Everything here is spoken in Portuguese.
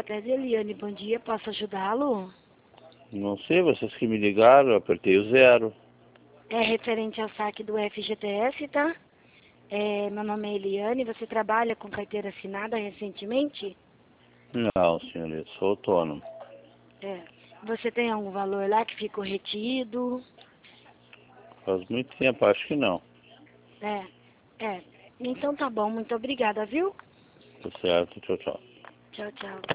Locatese Eliane, bom dia, posso ajudá-lo? Não sei, vocês que me ligaram, eu apertei o 0. É referente ao saque do FGTS, tá? Meu nome é Eliane, você trabalha com carteira assinada recentemente? Não, senhor, eu sou autônomo. Você tem algum valor lá que ficou retido? Faz muito tempo, acho que não. É, então tá bom, muito obrigada, viu? Tá certo, tchau, tchau. Tchau, tchau.